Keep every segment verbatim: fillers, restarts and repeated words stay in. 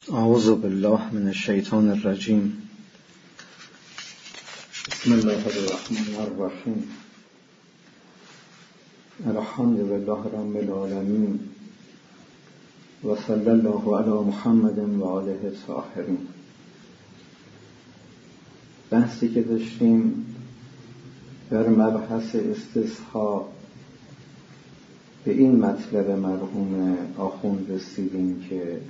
اعوذ بالله من الشیطان الرجیم. بسم الله الرحمن الرحیم. الحمد لله رب العالمین و صلی الله علی محمد و آله الطاهرین. بحثی که داشتیم در مبحث استصحاب به این مطلب مرحوم آخوند رسیدیم که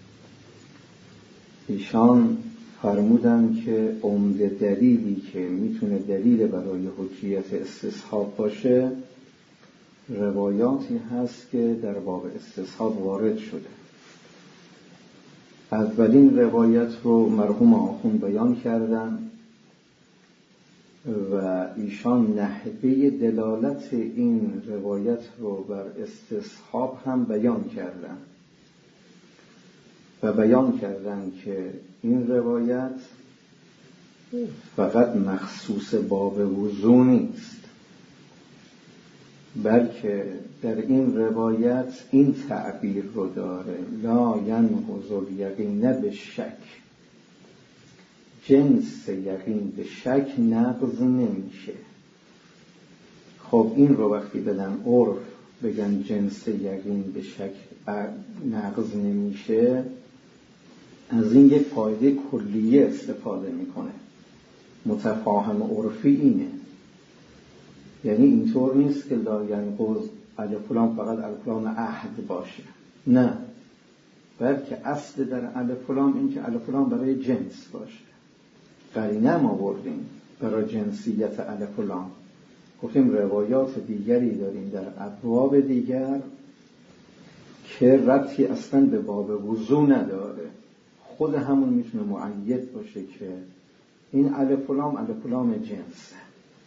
ایشان فرمودن که عمده دلیلی که میتونه دلیل برای حجیت استصحاب باشه روایاتی هست که در باب استصحاب وارد شده. اولین روایت رو مرحوم آخوند بیان کردن و ایشان نحوه دلالت این روایت رو بر استصحاب هم بیان کردن و بیان کردن که این روایت فقط مخصوص باب وضو نیست، بلکه در این روایت این تعبیر رو داره: لا ینقض الیقین بالشک، جنس یقین به شک نقض نمیشه. خب این رو وقتی بدن عرف بگن جنس یقین به شک نقض نمیشه، از این یک فایده کلیه استفاده میکنه. متفاهم عرفی اینه، یعنی اینطور نیست که لا ینقض الفلام فقط الفلام عهد باشه، نه، بلکه اصل در الفلام این که الفلام برای جنس باشه. قرینه ما بردیم برای جنسیت الفلام، گفتیم روایات دیگری داریم در ابواب دیگر که ربطی اصلا به باب وضو نداره، خود همون میتونه مؤید باشه که این الفلام الفلام جنسه.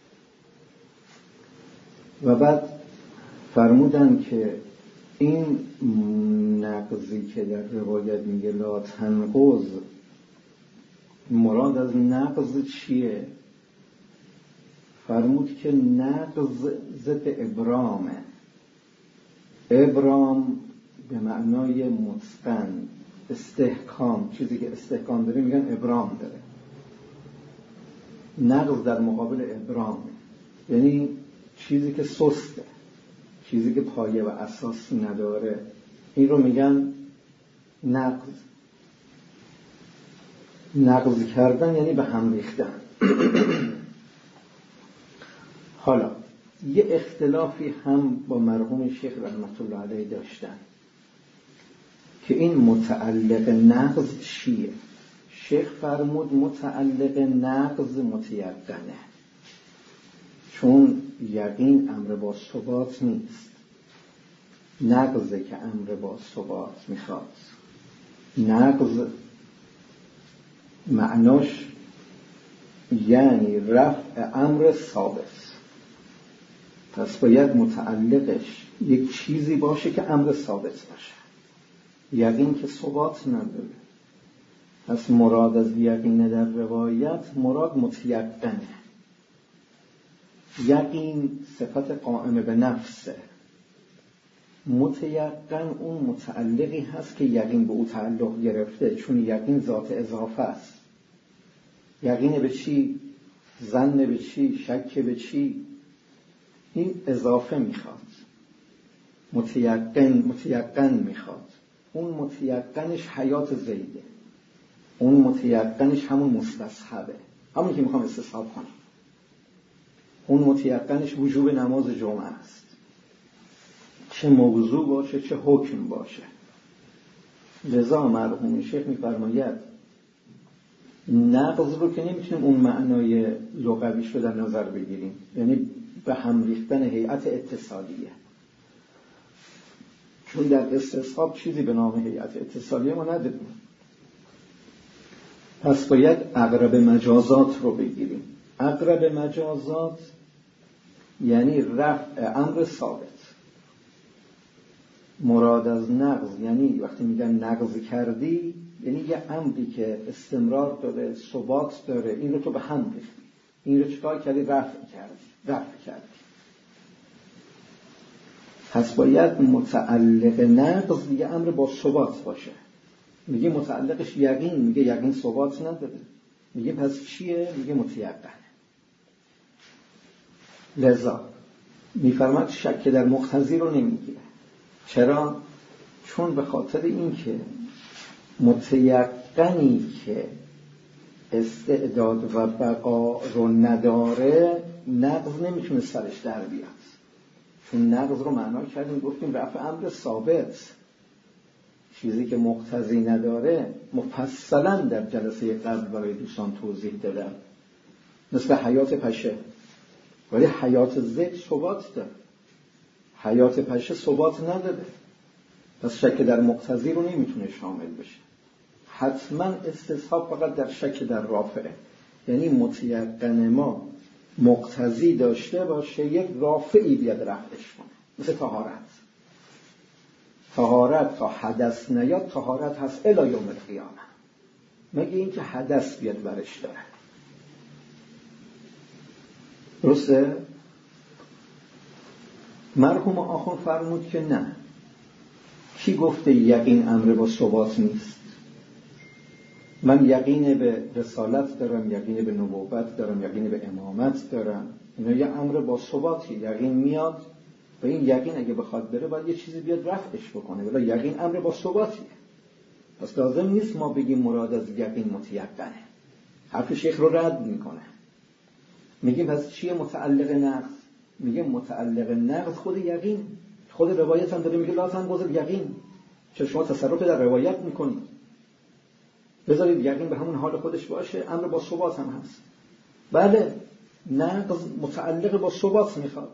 و بعد فرمودن که این نقضی که در روایت میگه لا تنقض، مراد از نقض چیه؟ فرمود که نقض ضد ابرامه. ابرام به معنای متقن، استحکام، چیزی که استحکام داره میگن ابرام داره. نقض در مقابل ابرام یعنی چیزی که سسته، چیزی که پایه و اساس نداره، این رو میگن نقض. نقض کردن یعنی به هم ریختن. حالا یه اختلافی هم با مرحوم شیخ رحمت الله علیه داشتن که این متعلق نقض چیه؟ شیخ فرمود متعلق نقض متیقنه، چون یقین امر با ثبات نیست، نقضه که امر با ثبات میخواد. نقض معناش یعنی رفع امر ثابت، پس باید متعلقش یک چیزی باشه که امر ثابت باشه. یقین که ثبات نداره، پس مراد از یقین در روایت مراد متیقنه. یقین صفت قائم به نفسه، متیقن اون متعلقی هست که یقین به او تعلق گرفته، چون یقین ذات اضافه است. یقین به چی؟ ظن به چی؟ شک به چی؟ این اضافه میخواد. متیقن متیقن میخواد. اون متیقنش حیات زیده، اون متیقنش همون مستصحبه، همون که میخوام استصحاب کنم. اون متیقنش وجوب نماز جمعه است، چه موضوع باشه چه حکم باشه. لذا مرحوم شیخ میفرماید نقض رو که نمیتونیم اون معنای لغویش رو در نظر بگیریم، یعنی به هم ریختن هیئت اتصالیه، چون در استصحاب چیزی به نام هیئت اتصالیه ما نداریم. پس باید اقرب مجازات رو بگیریم. اقرب مجازات یعنی رفع امر ثابت. مراد از نقض یعنی وقتی میگن نقض کردی، یعنی یه امری که استمرار داره، ثبات داره، این رو تو به هم ریختی، این رو چکار کردی؟ رفع کردی، رفع کردی. پس باید متعلق نقض یه امر با ثبات باشه، میگه متعلقش یقین، میگه یقین ثبات نداره. میگه پس چیه؟ میگه متیقنه. لذا میفرماد شک در مقتضی رو نمیگیره. چرا؟ چون به خاطر این که متیقنی که استعداد و بقا رو نداره نقض نمیتونه سرش در بیاد. چون نقض رو معنا کردیم گفتیم رفع امر ثابت، چیزی که مقتضی نداره مفصلا در جلسه قبل برای دوستان توضیح دادم، مثل حیات پشه. ولی حیات زید ثبات داره، حیات پشه ثبات نداره. پس شک در مقتضی رو نمیتونه شامل بشه. حتما استصحاب فقط در شک در رافعه، یعنی متیقن ما مقتضی داشته باشه، یک رافعی بیاد رفعش کنه. مثل طهارت، طهارت تا حدث نیاد طهارت هست الی یوم القیامه، مگه اینکه حدث بیاد برش داره. درسته؟ مرحوم آخوند فرمود که نه. کی گفته یقین امر با ثبات نیست؟ من یقین به رسالت دارم، یقین به نبوت دارم، یقین به امامت دارم. اینا یه امر با ثباتی، یقین میاد و این یقین اگه بخواد بره باید یه چیزی بیاد رفعش بکنه، ولی یقین امر با ثباتیه. پس لازم نیست ما بگیم مراد از یقین متیقنه. حرف شیخ رو رد میکنه. میگیم پس چیه متعلق نقض؟ میگه متعلق نقض خود یقین. خود روایت هم داره میگه لا تنقض یقین. چه شما تصرف در روایت میکنید؟ بذارید یقین به همون حال خودش باشه، امر با ثبات هم هست. بله، نقض متعلق با ثبات میخواد.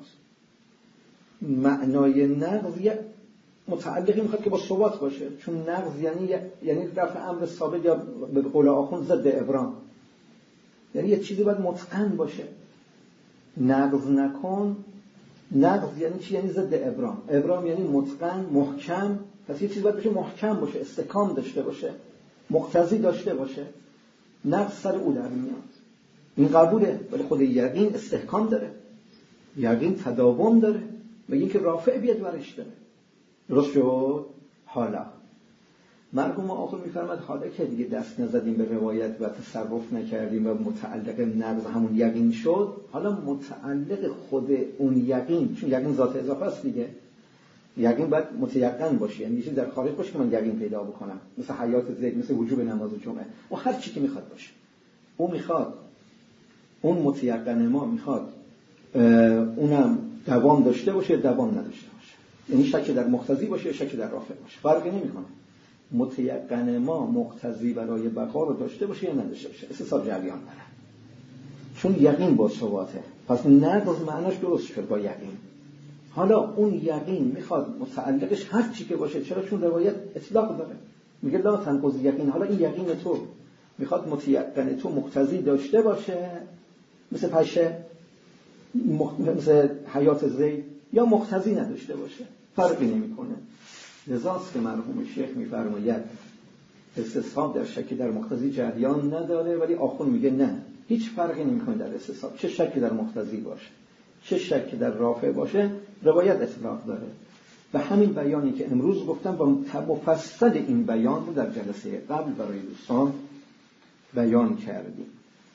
معنای نقض یه متعلقی میخواد که با ثبات باشه، چون نقض یعنی یعنی رفع امر ثابت، یا به قول آخوند ضد ابرام، یعنی یه چیزی باید متقن باشه. نقض نکن، نقض یعنی چی؟ یعنی ضد ابرام. ابرام یعنی متقن، محکم. پس یه چیزی باید باشه محکم باشه، استحکام داشته باشه، مقتضی داشته باشه. نقض سر او در میاد. این قبوله، ولی خود یقین استحکام داره، یقین تداوم داره، میگه اینکه رافع بیاد ورش داره. درست شد؟ حالا مرحوم آخر میفرماد حالا که دیگه دست نزدیم به روایت و تصرف نکردیم و متعلق نقض همون یقین شد، حالا متعلق خود اون یقین، چون یقین ذات اضافه است دیگه، یقین باید متیقن باشه، یعنی چیزی در خارج باشه که من یقین پیدا بکنم، مثل حیات زید، مثل وجوب نماز جمعه و هر چی که میخواد باشه. اون میخواد، اون متیقن ما میخواد اونم دوام داشته باشه، دوام نداشته باشه، یعنی شک در مقتضی باشه، شک در رافع باشه، فرقی نمیکنه. متیقن ما مقتضی برای بقا رو داشته باشه یا نداشته باشه، اساسا جریان داره، چون یقین با ثباته. پس نقض معناش درست شد با یقین. حالا اون یقین میخواد متعلقش هر چی که باشه، چرا؟ چون روایت اطلاق داره، میگه لا تنقض یقین. حالا این یقین تو میخواد متیقن تو مقتضی داشته باشه، مثل پشه، مخ... مثل حیات زید، یا مقتضی نداشته باشه، فرقی نمیکنه. لذاست که مرحوم شیخ میفرماید استصحاب در شک در مقتضی جریان نداره، ولی آخون میگه نه، هیچ فرقی نمیکنه در استصحاب، چه شک در مقتضی باشه چه شک در رافع باشه، روایت اطلاق داره. و همین بیانی که امروز گفتم با مفصل این بیان رو در جلسه قبل برای دوستان بیان کردیم.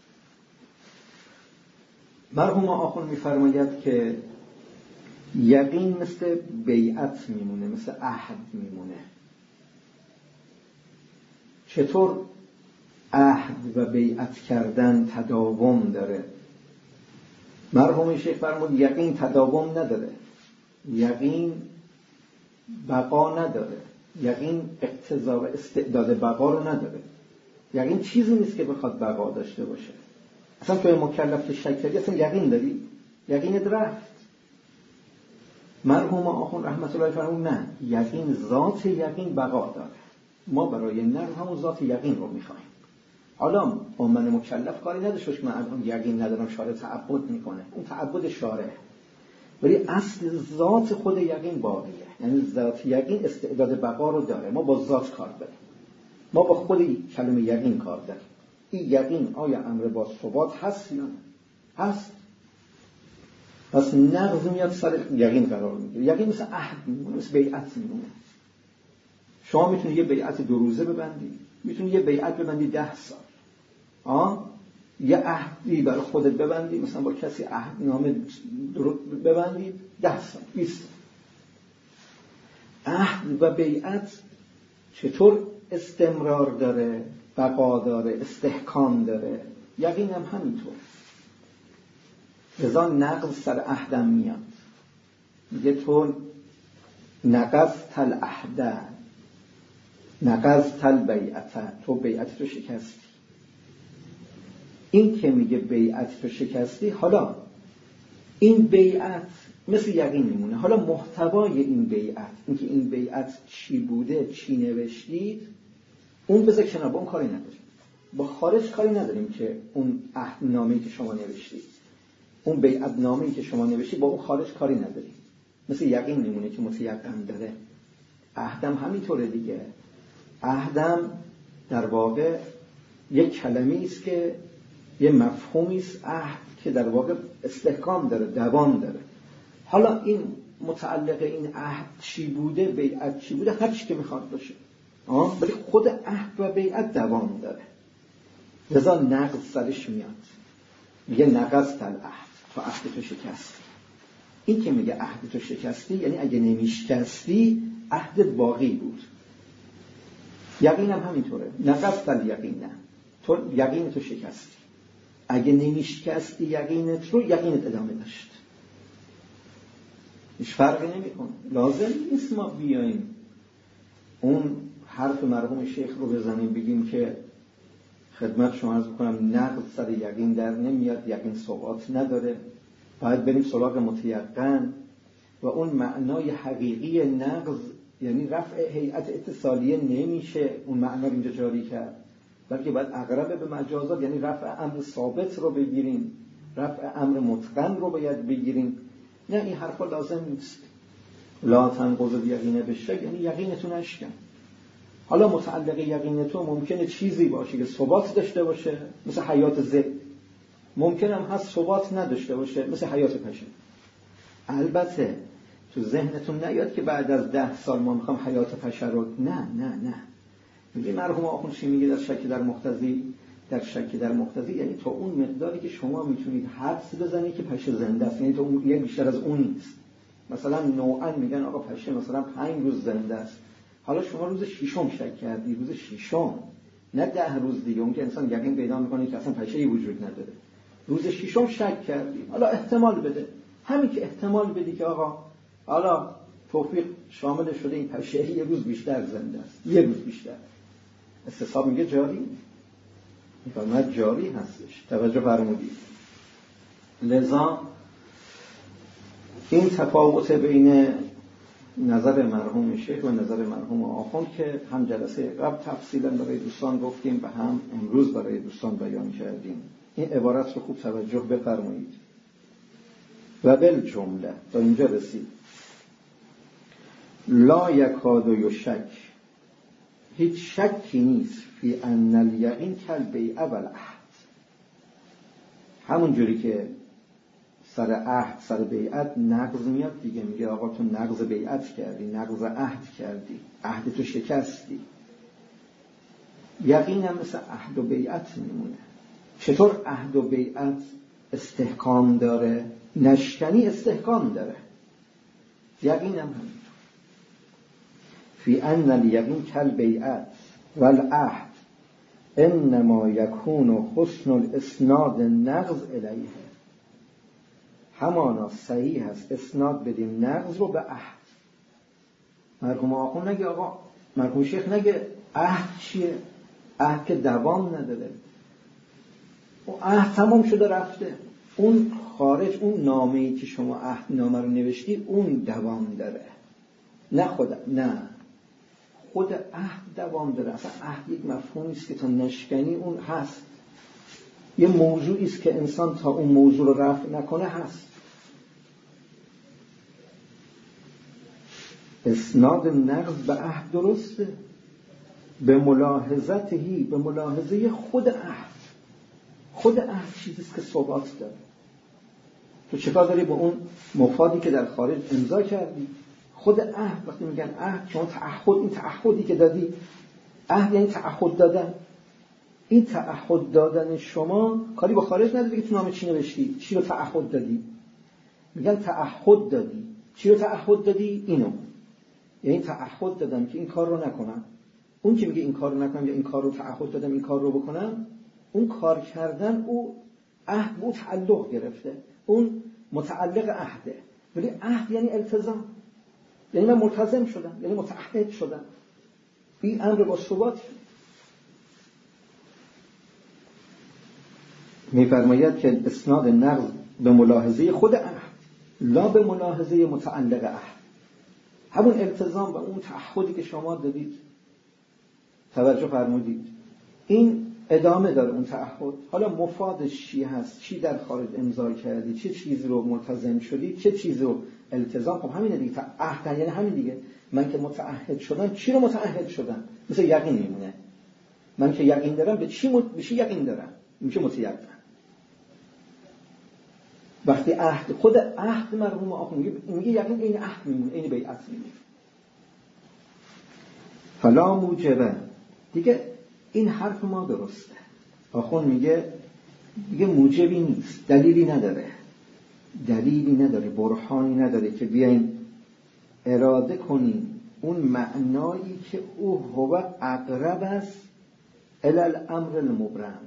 مرحوم آخون میفرماید که یقین مثل بیعت میمونه، مثل عهد میمونه. چطور عهد و بیعت کردن تداوم داره؟ مرحوم شیخ فرمود یقین تداوم نداره، یقین بقا نداره، یقین اقتضا و استعداد بقا رو نداره. یقین چیزی نیست که بخواد بقا داشته باشه. اصلا توی مکلف که شک کردی اصلا یقین داری؟ یقینت رفت. مرحوم آخوند رحمت الله فرمود نه، یقین ذات یقین بقا داره. ما برای نقض همون ذات یقین رو میخوایم. حالا با من مکلف کاری نداشته باشه، من الان یقین ندارم، شارع تعبد میکنه، اون تعبد شارع، ولی اصل ذات خود یقین باقیه. یعنی ذات یقین استعداد بقا رو داره. ما با ذات کار داریم، ما با خود کلمه یقین کار داریم. این یقین آیا امر با ثبات هست یا نه؟ هست. پس نقض میاد سر یقین قرار میگیره. یقین مثل عهد میمونه، مثل بیعت میمونه. شما میتونید یه بیعت دو روزه ببندید، میتونید یه بیعت ببندید ده سال، آه یه عهدی برای خودت ببندید، مثلا با کسی عهدنامه ببندید ده سال بیست سال. عهد و بیعت چطور استمرار داره، بقا داره، استحکام داره؟ یقین هم همینطور. لذا نقض سر عهدم میاد، میگه تو نقضت العهد، نقضت البیعت، تو بیعت تو شکستی. این که میگه بیعت تو شکستی، حالا این بیعت مثل یقین میمونه. حالا محتوای این بیعت، اینکه این بیعت چی بوده، چی نوشتید، اون بذار کنار، با اون کاری نداریم. با خارج کاری نداریم که اون عهدنامه‌ای که شما نوشتید، اون بیعت نامه‌ای که شما نوشتید، با اون خارج کاری نداریم. مثل یقین میمونه که متیقن داره. عهدم همینطوره دیگه. عهدم در واقع یک کلمه‌ای است که یه مفهومی است، عهد که در واقع استحکام داره، دوام داره. حالا این متعلق این عهد چی بوده، بیعت چی بوده، هر چی که میخواد باشه، آه ولی خود عهد و بیعت دوام داره. لذا نقض سرش میاد، میگه نقضت العهد، تو عهد تو شکستی. این که میگه عهد تو شکستی یعنی اگه نمیشکستی عهدت باقی بود. یقین هم همینطوره، نقضت الیقین، تو یقین تو شکستی. اگه نمیشکستی یقینت رو، یقینت ادامه داشت، هیچ فرقی نمیکنه. لازم نیست ما بیاییم اون حرف مرحوم شیخ رو بزنیم بگیم که خدمت شما عرض بکنم نقض سر یقین در نمیاد، یقین ثبات نداره، باید بریم سراغ متیقن. و اون معنای حقیقی نقض یعنی رفع هیئت اتصالیه نمیشه اون معنا رو اینجا جاری کرد، بلکه باید اقرب به مجازات، یعنی رفع امر ثابت رو بگیریم، رفع امر متقن رو باید بگیریم. نه این حرفا لازم نیست. لا تنقض الیقین بالشک، یعنی یقینتون اشکن. حالا متعلق یقینتون ممکنه چیزی باشه که ثبات داشته باشه مثل حیات ذهن، ممکنه هم هست ثبات نداشته باشه مثل حیات پشه. البته تو ذهنتون نیاد که بعد از ده سال ما میخوام حیات پشه رو، نه نه نه. میگه مرحوم آخوند چی میگه در شک در مقتضی؟ در شک در مقتضی یعنی تا اون مقداری که شما میتونید حدس بزنید که پشه زنده است، یعنی تا اون یه بیشتر از اون نیست. مثلا نوعا میگن آقا پشه مثلا پنج روز زنده است، حالا شما روز ششم شک کردی، روز ششم، نه ده روز دیگه، اون که انسان یقین پیدا میکنه که اصلا پشه‌ای وجود نداره. روز ششم شک کردی، حالا احتمال بده، همین که احتمال بدی که آقا حالا توفیق شامل شده این پشه یه روز بیشتر زنده است، یه روز بیشتر، استصحاب میگه جاری، میفرماید جاری هستش. توجه فرمودید. لذا این تفاوت بین نظر مرحوم شیخ و نظر مرحوم آخوند که هم جلسه قبل تفصیلا برای دوستان گفتیم و هم امروز برای دوستان بیان کردیم، این عبارت رو خوب توجه بفرمایید. و بالجمله تا اینجا رسید. لا یکاد یشک، هیچ شکی نیست فی ان الیقین کالبیع والعهد. همون جوری که سر عهد سر بیعت نقض میاد دیگه، میگه آقا تو نقض بیعت کردی، نقض عهد کردی، عهد تو شکستی. یقین هم مثل عهد و بیعت میمونه. چطور عهد و بیعت استحکام داره، نشکنی استحکام داره، یقین هم همین. فی ان الیقین کالبیعت والعهد انما یکون حسن الاسناد نقض الیه. همانا صحیح هست اسناد بدیم نقض رو به عهد. مرحوم آخوند نگه آقا، مرحوم شیخ نگه عهد چیه، عهد که دوام نداره، و عهد تمام شده رفته، اون خارج، اون نامه‌ای که شما عهد نامه رو نوشتی اون دوام داره، نه خود، نه خود عهد دوام داره. اصلا عهد یک مفهومی است که تا نشکنی اون هست، یه موضوعی است که انسان تا اون موضوع رو رفع نکنه هست. اسناد نقض به عهد درسته، به ملاحظتهی، به ملاحظه خود عهد. خود عهد چیزی است که ثبات داره. تو چیکار داری با اون مفادی که در خارج امضا کردی؟ خود عهد، وقتی میگن عهد، شما تعهد، این تعهدی که دادی، عهد یعنی تعهد دادن. این تعهد دادن شما کاری با خارج نداره که تو نامه چی نوشتی، چی رو تعهد دادی. میگن تعهد دادی. چی رو تعهد دادی؟ اینو. یعنی تعهد دادم که این کار رو نکنم. اون که میگه این کار رو نکنم یا این کار رو تعهد دادم این کار رو بکنم، اون کار کردن او عهد او تعلق گرفته، اون متعلق عهده. ولی عهد یعنی التزام، یعنی من ملتزم شدم، یعنی متعهد شدم. این امر با ثبات شد. می‌فرماید که اسناد نقض به ملاحظه خود عهد، لا به ملاحظه متعلق عهد. همون التزام و اون تعهدی که شما دادید، توجه فرمودید، این ادامه داره اون تعهد. حالا مفادش چی هست؟ چی در خارج امضا کردی؟ چه چیزی رو ملتزم شدی؟ چه چیزی رو التزام؟ خب همینه دیگه. عهد یعنی همین دیگه. من که متعهد شدم، چی رو متعهد شدم؟ مثل یقین میمونه. من که یقین دارم، به چی مت... به چی یقین دارم؟ میشه متیقن. وقتی عهد، خود عهد مرحوم آخوند میگه میگه یقین این عهد میمونه، این بیعت میمونه. فلا موجبه، دیگه این حرف ما درسته. آخوند میگه دیگه موجبی نیست، دلیلی نداره، دلیلی نداره، برهانی نداره که بیاین اراده کنیم اون معنایی که او هو اقرب است الی الامر المبرم.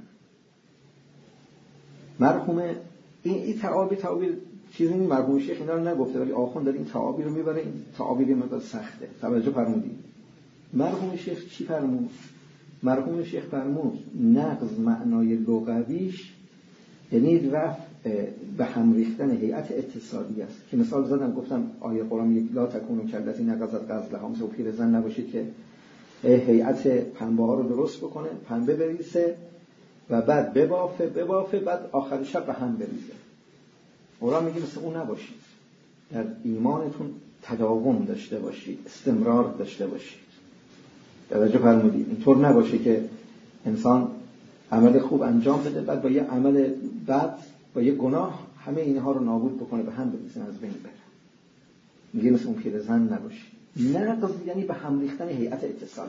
مرحوم این این تعابیر تعابیر چیزی نیست، مرحوم شیخ اینا رو نگفته، ولی آخوند داره این تعابیر رو میبره. این تعابیر مقدار سخته، توجه فرمودید. مرحوم شیخ چی فرمود؟ مرحوم شیخ فرمود نقض معنای لغویش یعنی رفع به هم ریختن هیئت اتصالی است، که مثال زدم گفتم آیه قرآن یک لا تکونوا کاللتی نقضت غزلها، مثل پیرزن نباشید که هیئت پنبه ها رو درست بکنه، پنبه بریزه و بعد ببافه ببافه بعد آخر شب به هم بریزه. قرآن میگه مثل اون نباشید، در ایمانتون تداوم داشته باشید، استمرار داشته باشید. توجه فرمودید. اینطور نباشه که انسان عمل خوب انجام بده بعد با یه عمل بد با یه گناه همه اینها رو نابود بکنه، به هم بریزه، از بین بره. میگه مثل اون پیرزن نباشید. نقض یعنی به هم ریختن هیئت اتصالی.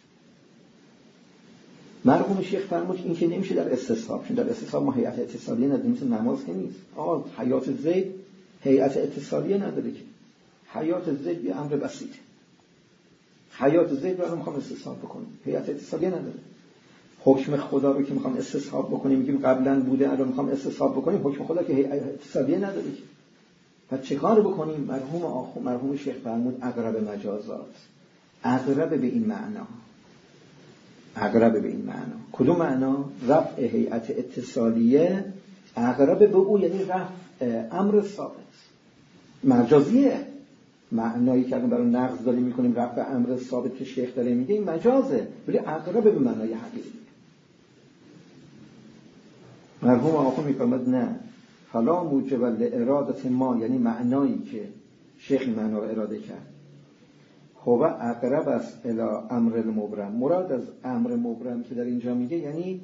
مرحوم شیخ فرمود این که نمیشه در استصحاب، چون در استصحاب ما هیئت اتصالیه نداریم، مثل نماز که نیست. آقا حیات زید هیئت اتصالیه نداره که. حیات زید یه امر بسیطه. حیات زید رو میخوام استصحاب بکنیم، هیئت اتصالیه نداره. حکم خدا رو که میخوام استصحاب بکنیم، میگیم قبلا بوده الان میخوام استصحاب بکنیم، حکم خدا که هیئت اتصالیه نداره که. پس چه کار بکنیم؟ مرحوم آخو مرحوم شیخ فرمود اقرب مجازات، اقرب به این معنا، اقرب به این معنا. کدوم معنا؟ رفع هیئت اتصالیه اقرب به او یعنی رفع امر ثابت. مجازیه معنایی که الان برای نقض داریم میکنیم، رفع امر ثابت که شیخ داره میگه این مجازه، ولی اقرب به معنای حقیقی. مرحوم آقا میفرماد نه، فلا موجب لارادت ما، یعنی معنایی که شیخ این معنا رو اراده کرد هو اقرب است الی امر المبرم. مراد از امر مبرم که در اینجا میگه یعنی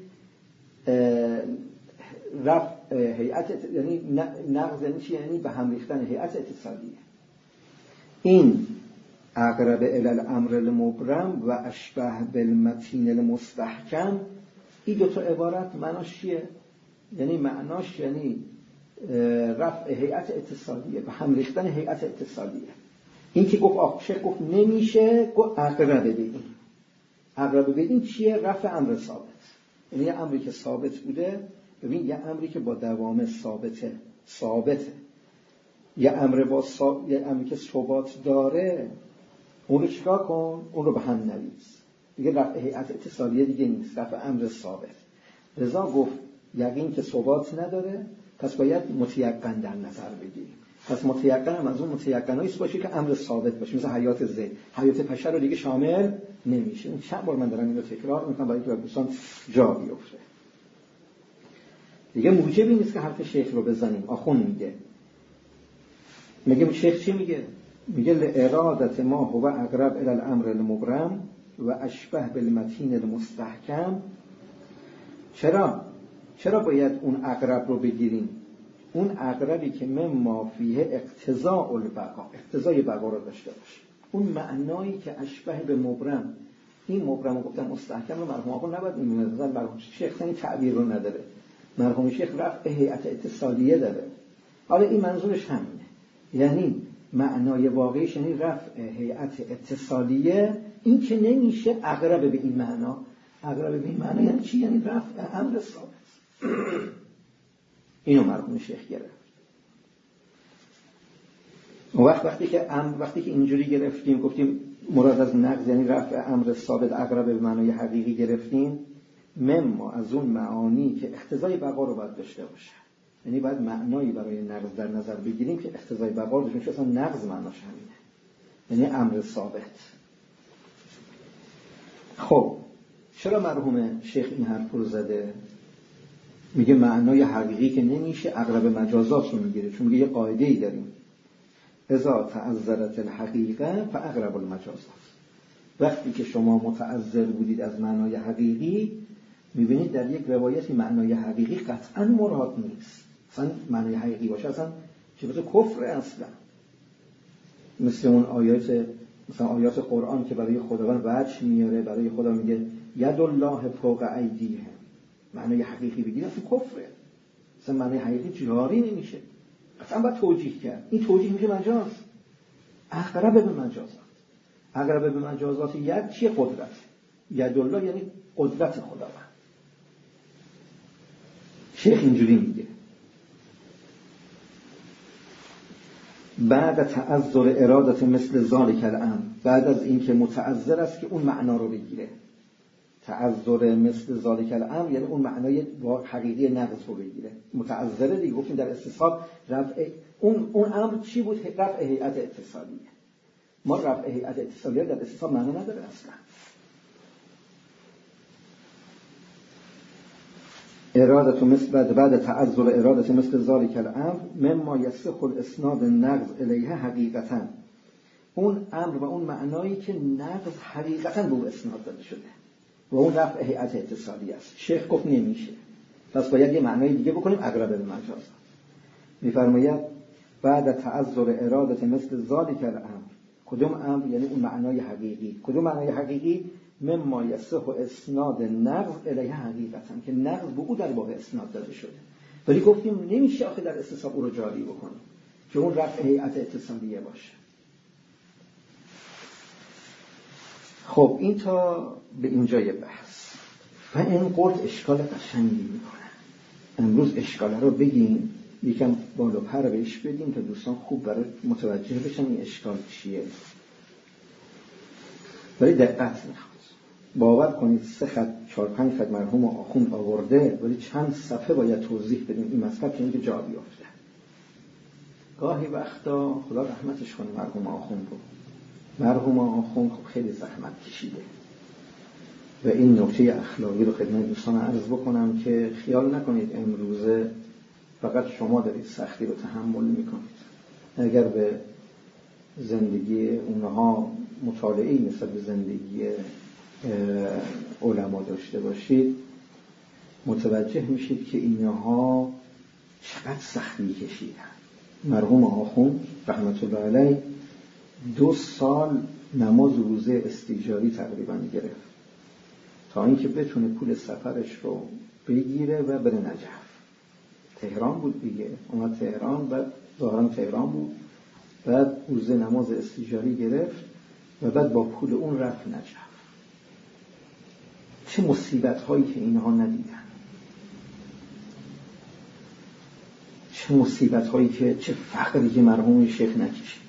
رفع هیئت، یعنی نقض یعنی چی؟ یعنی به هم ریختن هیئت اتصالیه. این اقرب الی الامر المبرم و اشبه بالمتین المستحکم، این دو تا عبارت معناش چیه؟ یعنی معناش یعنی رفع هیئت اتصالیه، به هم ریختن هیئت اتصالیه. این که گفت آخ شیخ گفت نمیشه، گفت اقرب به این. اقرب به این چیه؟ رفع امر ثابت، یعنی یه امری که ثابت بوده، ببین یه امری که با دوام ثابته ثابته، یه امر با ثابت، یه امری که ثبات داره، اون رو چیکار کن؟ اون رو به هم نریز. دیگه رفع هیئت اتصالیه دیگه نیست، رفع امر ثابت. رضا گفت یقین که ثبات نداره، پس باید متیقن در نظر بگیریم. پس متیقن هم از اون متیقناییست باشه که امر ثابت باشه، مثل حیات زید. حیات پشه رو دیگه شامل نمیشه. این چند بار من دارم اینو تکرار میکنم برای اینکه دوستان جا بیفته. دیگه موجبی نیست که حرف شیخ رو بزنیم. آخوند میگه میگه شیخ چی میگه؟ میگه لارادت ما هو اقرب الی الامر المبرم و اشبه بالمتین المستحکم. چرا چرا باید اون اقرب رو بگیریم؟ اون عقربی که مما فیه اقتضاء البقا، اقتضای بقا رو داشته باشه، اون معنایی که اشبه به مبرم، این مبرم رو گفتم مستحکم رو مرحوم آقا نباید این مثلا مرحوم شیخ این تعبیر رو نداره، مرحوم شیخ رفع هیئت اتصالیه داره. حالا این منظورش همینه، یعنی معنای واقعیش یعنی رفع هیئت اتصالیه. این که نمیشه اقرب به این معنا. اقرب به این معنا یعنی چی؟ یعنی رفع امر ثابت. اینو مرحوم شیخ گرفت. وقت وقتی که امر وقتی که اینجوری گرفتیم گفتیم مراد از نقض یعنی رفع امر ثابت اقرب به معنای حقیقی گرفتیم، مما از اون معانی که اقتضای بقا رو باید داشته باشه، یعنی باید معنایی برای نقض در نظر بگیریم که اقتضای بقا رو داشته باشه. اصلا نقض معناش همینه، یعنی امر ثابت. خب چرا مرحوم شیخ این حرف رو زده؟ میگه معنای حقیقی که نمیشه اقرب مجازات رو میگیره، چون میگه یه قاعده‌ای داریم اذا تعذرت الحقیقه فاقرب المجازات. وقتی که شما متعذر بودید از معنای حقیقی، میبینید در یک روایتی معنای حقیقی قطعا مراد نیست. اصلا معنای حقیقی باشه اصلا چیز کفر اصلا، مثل اون آیات مثلا آیات قرآن که برای خداوند وجه میاره، برای خدا میگه ید الله فوق ایدیهم، معنای حقیقی بگید اصلا کفره، اصلا معنای حقیقی جاری نمیشه، اصلا باید توجیه کرد. این توجیه میشه مجاز، اقرب به مجازات. اقرب به مجازات ید چیه؟ قدرت. ید الله یعنی قدرت خداوند. شیخ اینجوری میگه بعد تعذر ارادت مثل ذالک الامر، بعد از اینکه متعذر است که اون معنا رو بگیره. تعذر مثل ذالک الامر یعنی اون معنای حقیقی نقض رو بگیره. متعذره دیگه، گفتیم در استصحاب رفع اون اون امر چی بود؟ رفع هیئت اتصالیه. ما رفع هیئت اتصالیه در استصحاب معنا نداره اصلا. ارادت مثل بعد تعذر ارادت مثل ذالک الامر مما یصح الاسناد النقض الیه حقیقتا، اون امر و اون معنایی که نقض حقیقتا به اسناد داده شده و اون رفع هیئت اتصالی است. شیخ گفت نمیشه، پس باید یه معنای دیگه بکنیم اقرب به مجاز. میفرماید بعد تعذر ارادت مثل ذالک الامر، کدوم امر؟ یعنی اون معنای حقیقی. کدوم معنای حقیقی؟ مما یصح اسناد نقض الیه حقیقتا، که نقض به او در واقع اسناد داده شده. ولی گفتیم نمیشه آخه در استصحاب او رو جاری بکنیم که اون رفع هیئت اتصالیه باشه. خب این تا به اینجای بحث و این قرد اشکال قشنگی میکنه. امروز اشکال رو بگیم، یکم بالا پر بهش بدیم تا دوستان خوب برای متوجه بشن این اشکال چیه. ولی دقت میخواد، باور کنید سه خط چهار پنج خط مرحوم آخوند آورده، ولی چند صفحه باید توضیح بدیم این مطلب که اینکه جا بیافته. گاهی وقتا خدا رحمتش کنه مرحوم آخوند رو، مرحوم آخوند خب خیلی زحمت کشیده و این نکته اخلاقی رو خدمت دوستان عرض بکنم که خیال نکنید امروزه فقط شما دارید سختی رو تحمل میکنید. اگر به زندگی اونها مطالعه‌ای نسبت به زندگی علما داشته باشید، متوجه میشید که اینها چقدر سختی کشیدن. مرحوم آخوند رحمت الله علیه دو سال نماز روزه استیجاری تقریبا گرفت تا اینکه بتونه پول سفرش رو بگیره و بره نجف. تهران بود دیگه، اومد تهران، بعد ظاهرا تهران بود، بعد روزه نماز استیجاری گرفت و بعد با پول اون رفت نجف. چه مصیبت هایی که اینها ندیدن، چه مصیبت هایی که، چه فقری که مرحوم شیخ نکشید.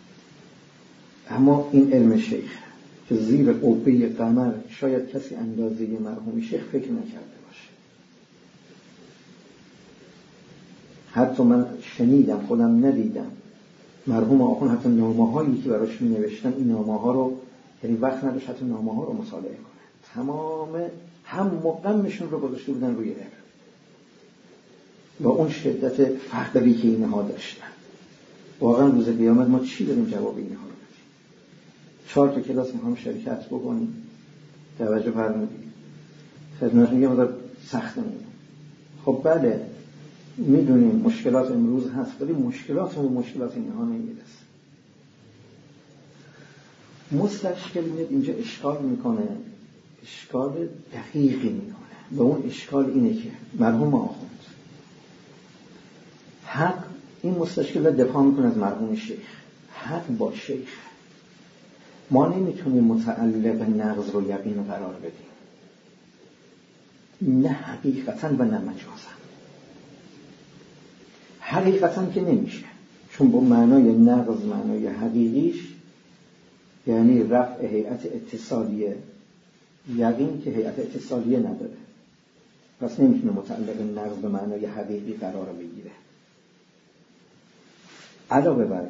اما این علم شیخ که زیر قبه قمر شاید کسی اندازه مرحوم شیخ فکر نکرده باشه. حتی من شنیدم، خودم ندیدم، مرحوم آخوند حتی نامه هایی که براش می نوشتن، این نامه ها رو، یعنی وقت نداشت حتی نامه ها رو مطالعه کنه، تمام هم مقامشون رو گذاشته بودن روی علم و اون شدت فقری که اینها داشتن. واقعا روز قیامت ما چی داریم جواب اینها رو بدیم؟ چهار تا کلاس میخوام شرکت بکنیم، توجه فرمودید، خدمت میگم مدار سخت نمیم. خب بله، میدونیم مشکلات امروز هست، ولی مشکلات و مشکلات اینها نمیرسه. مستشکل میاد اینجا اشکال میکنه، اشکال دقیقی میکنه. و اون اشکال اینه که مرحوم آخوند حق، این مستشکل دفاع میکنه از مرحوم شیخ، حق با شیخ. ما نمیتونیم متعلق نقض رو یقین قرار بدیم، نه حقیقتا و نه مجازا. حقیقتا که نمیشه، چون با معنای نقض معنای حقیقیش یعنی رفع هیئت اتصالیه، یقین که هیئت اتصالیه نداره، پس نمیتونه متعلق نقض به معنای حقیقی قرار بگیره. علاوه بر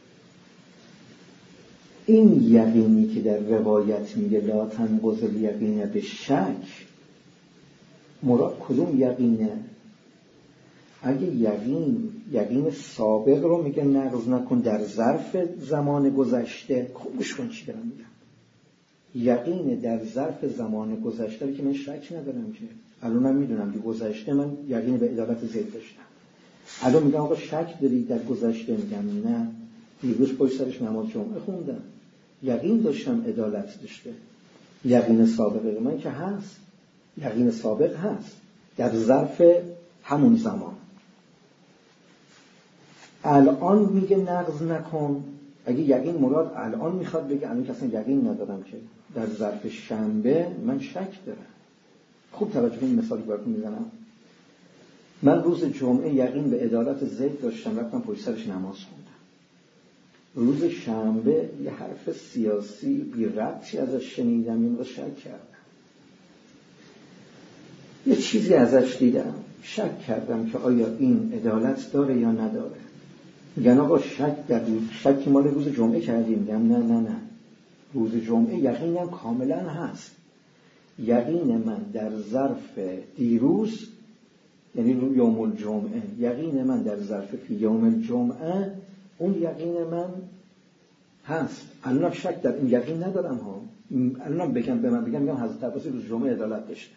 این یقینی که در روایت میگه لا تنقض الیقین به شک، مراد کدوم یقینه؟ اگه یقین یقین سابق رو میگه نقض نکن در ظرف زمان گذشته، خوب گوش کن چی دارم میگم. یقین در ظرف زمان گذشته که من شک ندارم که الانم میدونم که گذشته من یقین به عدالت زید داشتم، الان میگم آقا شک داری در گذشته، میگم نه دیروز پشت سرش نماز جمعه خوندم، یقین داشتم عدالت داشته. یقین سابقه من که هست، یقین سابق هست در ظرف همون زمان. الان میگه نقض نکن، اگه یقین مراد الان میخواد بگه الان که اصلا یقین ندارم که در ظرف شنبه من شک دارم. خوب توجه کنید مثالی براتون میزنم. من روز جمعه یقین به عدالت زید داشتم، رفتم پشت سرش نماز خوندم. روز شنبه یه حرف سیاسی بی ربطی ازش شنیدم، این رو شک کردم. یه چیزی ازش دیدم، شک کردم که آیا این عدالت داره یا نداره. میگن آقا شک در شک مال روز جمعه کردیم، میگم نه نه نه، روز جمعه یقینم کاملا هست. یقین من در ظرف دیروز یعنی یوم الجمعه، یقین من در ظرف فی یوم الجمعه، اون یقین من هست. الانم شک در این یقین ندارم ها. الانم بگم به من بگم میگم حضرت عباسی روز جمعه عدالت داشته،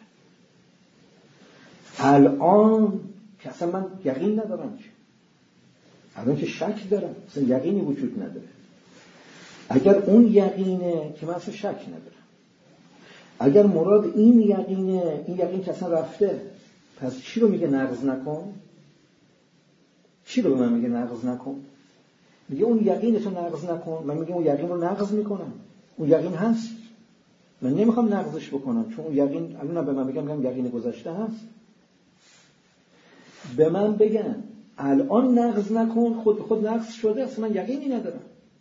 الان که اصلا من یقین ندارم که، الان که شک دارم، اصلا یقینی وجود نداره. اگر اون یقینه که من اصلا شک ندارم، اگر مراد این یقینه، این یقین که اصلا رفته، پس چی رو میگه نقض نکن؟ چی رو به من میگه نقض نکن؟ میگه اون یقین تو نقض نکن. من میگم اون یقین رو نقض میکنم، اون یقین هست، من نمیخوام نقضش بکنم، چون اون یقین الان به من بگم میگم یقین گذشته هست. به من بگن الان نقض نکن، خود به خود نقض شده، اصلا من یقینی ندارم.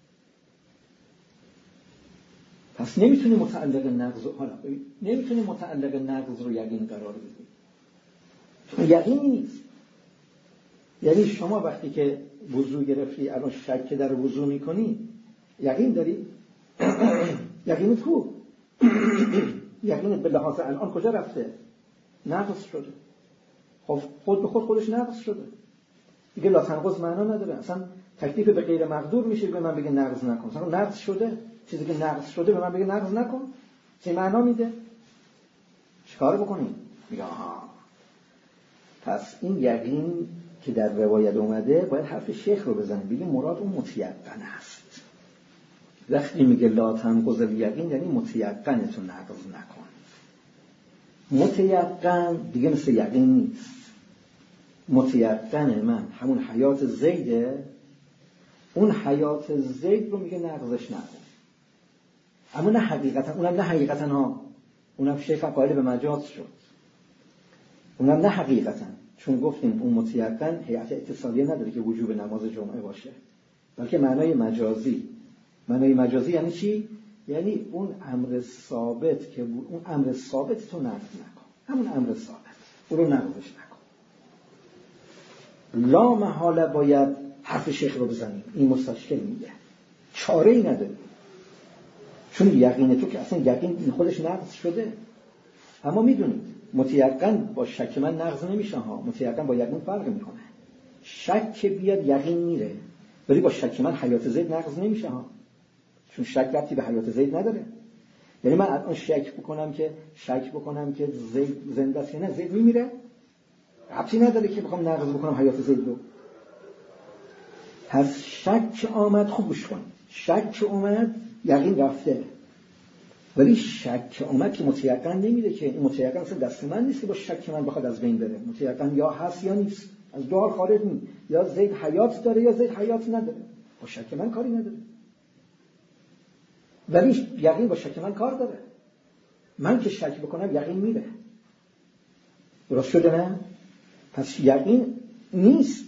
پس نمیتونی متعلق نقض رو، حالا نمیتونی متعلق نقض رو یقین قرار بدی، چون یقینی نیست. یعنی شما وقتی که وضو گرفتی الان شک در وضو میکنی، یقین داری؟ یقین تو یقین به لحاظ الان کجا رفته؟ نقض شده. خب خود به خود خودش نقض شده دیگه، لا تنقض معنا نداره. اصلا تکلیف به غیر مقدور میشه به من بگه نقض نکن. اصلا نقض شده، چیزی که نقض شده به من بگه نقض نکن، چه معنا میده؟ چیکار بکنیم؟ میگه آها، پس این یقین که در روایت اومده باید حرف شیخ رو بزنیم، بگیم مراد اون متیقن است. وقتی میگه لا تنقض الیقین یعنی متیقن تو نقض نکن. متیقن دیگه مثل یقین نیست. متیقن من همون حیات زیده، اون حیات زید رو میگه نقضش نکن. اما نه حقیقتا، اونم نه حقیقتا ها، اونم شیخ قائل به مجاز شد، اونم نه حقیقتا، چون گفتیم اون متیقن هیئت اتصالیه نداره که وجوب نماز جمعه باشه، بلکه معنای مجازی. معنای مجازی یعنی چی؟ یعنی اون امر ثابت که اون امر ثابت تو نقض نکن، همون امر ثابت اون رو نقضش نکن. لا محاله باید حرف شیخ رو بزنیم. این مستشکل میگه چاره ای نداری، چون یقین تو که اصلا یقین این خودش نقض شده. اما میدونید متیقن با شک من نقض نمیشه ها، متیقن با یقین فرق میکنه. شک بیاد یقین میره، ولی با شک من حیات زید نقض نمیشه ها، چون شک ربطی به حیات زید نداره. یعنی من الان شک بکنم که شک بکنم که زید زنده است یا نه، زید میمیره؟ ربطی نداره که بخوام نقض بکنم حیات زید رو. پس شک آمد، خوب گوش کن، شک اومد یقین رفته، ولی شک اومد که متیقن نمیده که. این متیقن اصلا دست من نیست که با شک من بخواد از بین بره. متیقن یا هست یا نیست، از دو حال خارج نیست، یا زید حیات داره یا زید حیات نداره، با شک من کاری نداره. ولی یقین با شک من کار داره. من که شک بکنم یقین میره. درست شده نه؟ پس یقین نیست،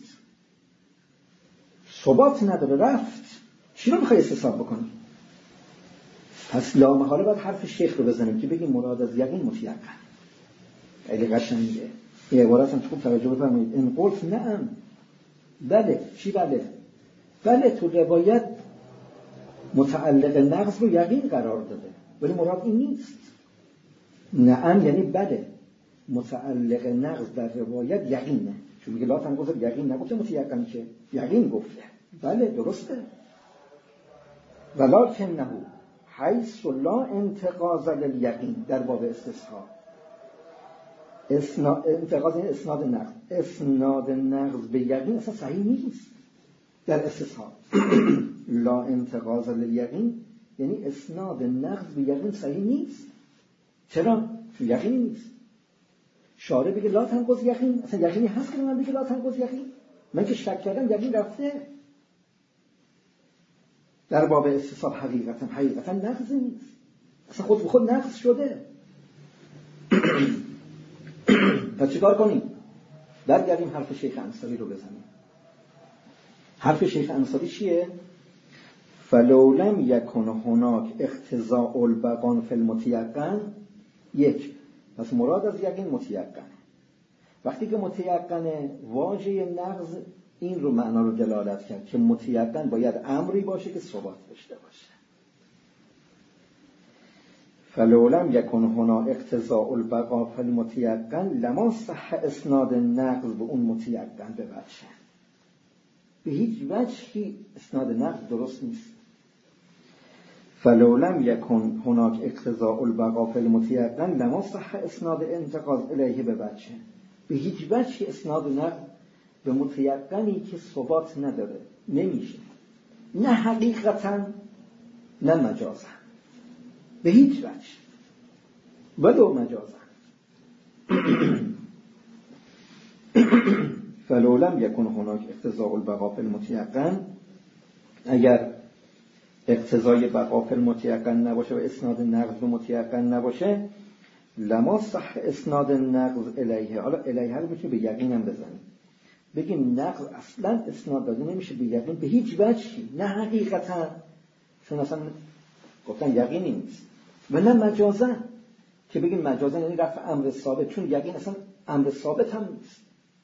ثبات نداره، رفت. چی رو میخوای استصحاب بکنی؟ پس لا محاله باید حرف شیخ رو بزنیم که بگیم مراد از یقین متیقن. خیلی قشنگه. این عبارت هم خوب توجه بفرمایید. ان قلت نعم، بله. چی بله؟ بله تو روایت متعلق نقض رو یقین قرار داده، ولی مراد این نیست. نعم یعنی بله، متعلق نقض در روایت یقینه، چون میگه لا تنقض یقین، نگفته متیقن که یقین گفته. بله درسته. ولکنه حیث لا انتقاض للیقین در باب استصحاب. اسناد انتقاض این اسناد نقض، اسناد نقض به یقین اصلا صحیح نیست در استصحاب. لا انتقاض للیقین یعنی اسناد نقض به یقین صحیح نیست. چرا؟ چون یقینی نیست. شارع بگه لا تنقض یقین، اصلا یقینی هست که من بگه لا تنقض یقین؟ من که شک کردم یقین رفته. در باب استصحاب حقیقتا حقیقتا نقض نیست، اصلا خود به خود نقض شده. پس چیکار کنیم؟ برگردیم حرف شیخ انصاری رو بزنیم. حرف شیخ انصاری چیه؟ فلولم یکن هناک اقتضاء البقاء فی المتیقن. یک، پس مراد از یقین متیقن. وقتی که متیقن واژه نقض این رو معنا رو دلالت کرد که متیقن باید امری باشه که ثبات داشته باشه. فلولم یکن هنا اقتضاء البقاء فی المتیقن لما صح اسناد نقض به اون متیقن به وجه. به هیچ وجهی اسناد نقض درست نیست. فلولم یکن هناک اقتضاء البقاء فی المتیقن لما صح اسناد انتقاض الیه به وجه. به هیچ وجهی اسناد نقض به متیقنی که ثبات نداره نمیشه، نه حقیقتا نه مجازا، به هیچ وجه، ولو مجازا. فلولم یکن هناک اقتضاء البقاء فی المتیقن، اگر اقتضای بقا فی المتیقن نباشه و اسناد نقض به متیقن نباشه، لما صح اسناد نقض الیه. حالا الیه رو میتونی به یقین هم بزنی، بگیم نقض اصلا اسناد داده نمیشه به یقین به هیچ وجهی، نه حقیقتا، چون اصلا گفتن یقینی نیست، و نه مجازا که بگیم مجازا یعنی رفع امر ثابت، چون یقین اصلا امر ثابت هم نیست.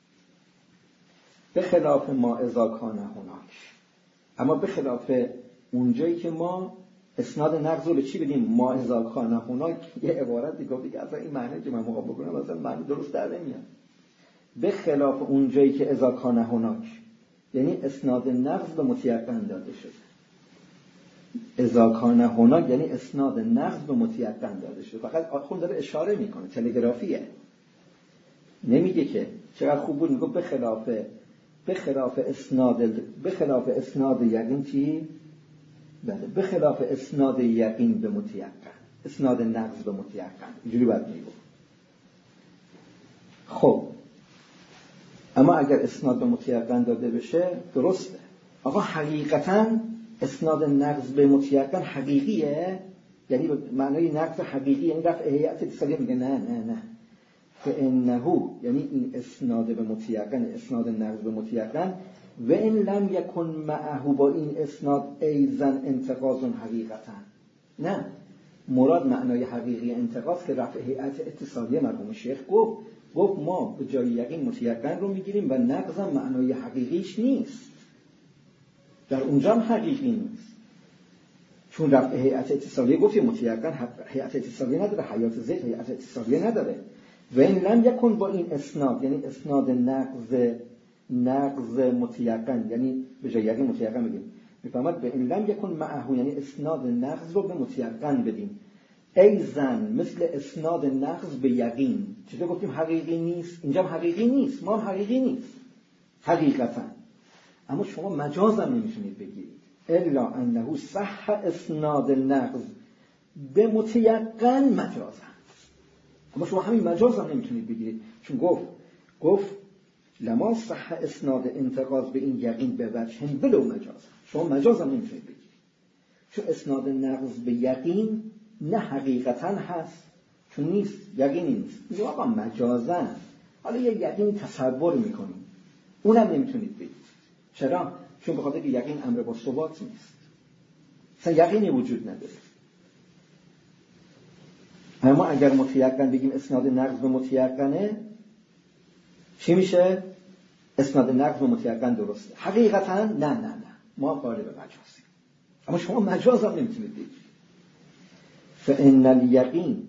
به خلاف ما اذا کان هناک، اما به خلاف اونجایی که ما اسناد نقض رو به چی بدیم؟ ما اذا کان هناک. یه عبارتی گفت دیگه اصلا این معنی که من موقع بکنم اصلا معنی درست در نمیاد. به خلاف اونجایی که اذا کان هناک یعنی اسناد نقض به متیقن داده شده. اذا کان هناک یعنی اسناد نقض به متیقن داده شده. فقط خود داره اشاره میکنه، تلگرافیه، نمیگه که چقدر خوب بود. میگه به خلاف به خلاف اسناد به خلاف اسناد یقین چی؟ بله، به خلاف اسناد یقین به متیقن، اسناد نقض به متیقن، اینجوری باید میگه. خب اما اگر اسناد به متیقن داده بشه درسته. آقا حقیقتا اسناد نقض به متیقن حقیقیه، یعنی به معنای نقض حقیقی، یعنی رفع هیئت اتصالیه. میگه نه نه نه، فانه یعنی این اسناد به متیقن، اسناد نقض به متیقن، و ان لم یکن معه با این اسناد ایزن انتقاض حقیقتا. نه، مراد معنای حقیقی انتقاض که رفع هیئت اتصالیه. مرحوم شیخ گفت گفت ما به جای یقین متیقن رو میگیریم و نقض هم معنای حقیقیش نیست، در اونجا هم حقیقی نیست، چون رفع هیئت اتصالیه گفتیم متیقن هیئت اتصالیه نداره، حیات زید هیئت اتصالیه نداره. و این لم یکن با این اسناد یعنی اسناد نقض نقض متیقن، یعنی به جای یقین متیقن بگیم. میفهمد به این لم یکن معه یعنی اسناد نقض رو به متیقن بدیم. ای زن مثل اسناد نقض به یقین. چطور گفتیم حقیقی نیست؟ اینجا حقیقی نیست، ما حقیقی نیست حقیقتا، اما شما مجاز هم نمیتونید بگیرید. الا انه صح اسناد نقض به متیقن مجاز هست، اما شما همین مجاز هم نمیتونید بگیرید، چون گفت گفت لما صح اسناد انتقاض به این یقین به وجه بلو مجاز. شما مجاز هم نمیتونید بگیرید، چون اسناد نقض به یقین نه حقیقتا هست، چون نیست، یقینی نیست. میگه آقا مجازن، حالا یه یقین تصور میکنیم، اونم نمیتونید بگید. چرا؟ چون به خاطر که یقین امر با ثبات نیست، اصلا یقینی وجود نداره. اما اگر متیقن بگیم اسناد نقض به متیقنه، چی میشه؟ اسناد نقض به متیقن درسته. حقیقتا نه نه نه ما قالب مجازیم، اما شما مجاز هم نمیتونید بگید. فإن الیقین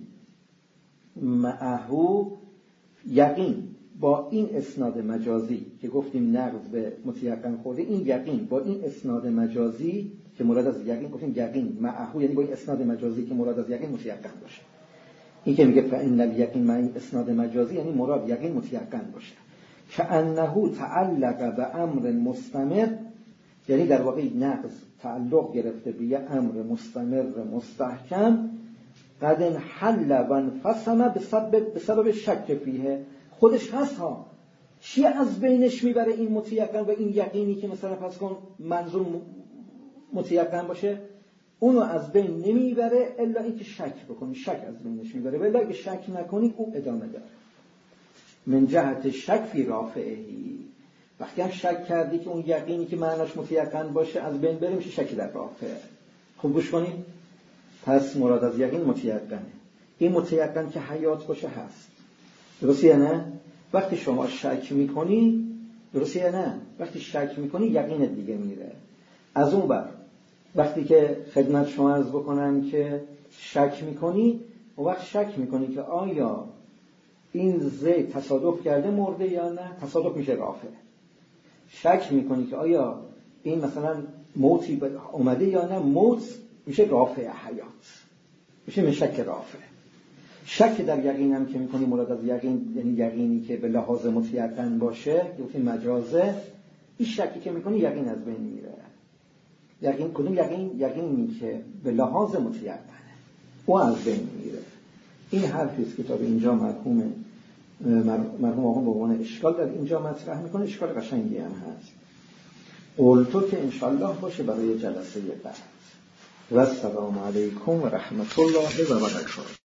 معه، یقین با این اسناد مجازی که گفتیم نقض به متیقن خورده، این یقین با این اسناد مجازی که مراد از یقین گفتیم یقین معه، یعنی با این اسناد مجازی که مراد از یقین متیقن باشه. این که میگه فإن الیقین مع این اسناد مجازی یعنی مراد یقین متیقن باشه. که انه تعلق به امر مستمر، یعنی در واقع نقض تعلق گرفته به یه امر مستمر مستحکم، قد انحل و انفصم به سبب شک فیه. خودش هست ها، چی از بینش میبره این متیقن و این یقینی که مثلا پس کن منظور متیقن باشه، اونو از بین نمیبره الا اینکه شک بکنی، شک از بینش میبره، ولی اگه شک نکنی او ادامه داره. من جهت شک فی رافعهی، وقتی هم شک کردی که اون یقینی که معناش متیقن باشه از بین بره، میشه شک در رافعه. خوب گوش کنید، پس مراد از یقین متیقنه. این متیقن که حیات باشه هست، درسته یا نه؟ وقتی شما شک میکنی، درسته یا نه؟ وقتی شک میکنی یقین دیگه میره. از اون بر وقتی که خدمت شما عرض بکنم که شک میکنی، اون وقت شک میکنی که آیا این زید تصادف کرده مرده یا نه، تصادف میشه رافع. شک میکنی که آیا این مثلا موتی اومده یا نه، موت میشه رافع حیات، میشه من شک رافع. شک در یقین هم که میکنی مراد از یقین یعنی یقینی که به لحاظ متیقن باشه، گفتیم مجازه. این شکی که میکنی یقین از بین میره. یقین کدوم یقین؟ یقینی که به لحاظ متیقنه، او از بین میره. این حرفی است که تا به اینجا مرحوم مرحوم آقا به عنوان اشکال در اینجا مطرح میکنه. اشکال قشنگی هم هست. قولتو که انشالله باشه برای جلسه بعد. و السلام علیکم و رحمت الله و برکاته.